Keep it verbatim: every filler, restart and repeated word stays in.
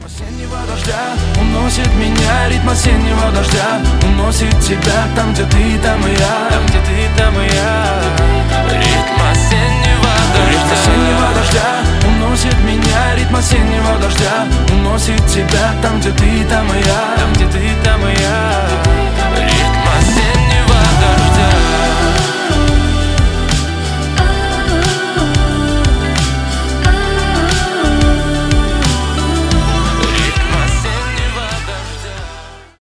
Ритм осеннего дождя уносит меня, ритм осеннего дождя уносит тебя там, где ты, там и я, там, где ты, там и я. Ритм осеннего дождя, ритм осеннего дождя уносит меня, ритм осеннего дождя уносит тебя там, где ты, там и я.